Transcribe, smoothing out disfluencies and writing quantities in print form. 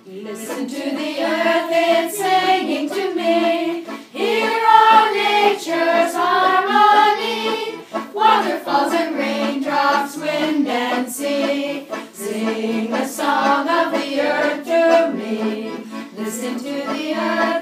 Listen to the earth, it's singing to me. Hear all nature's harmony. Waterfalls and raindrops, wind and sea. Sing the song of the earth to me. Listen to the earth.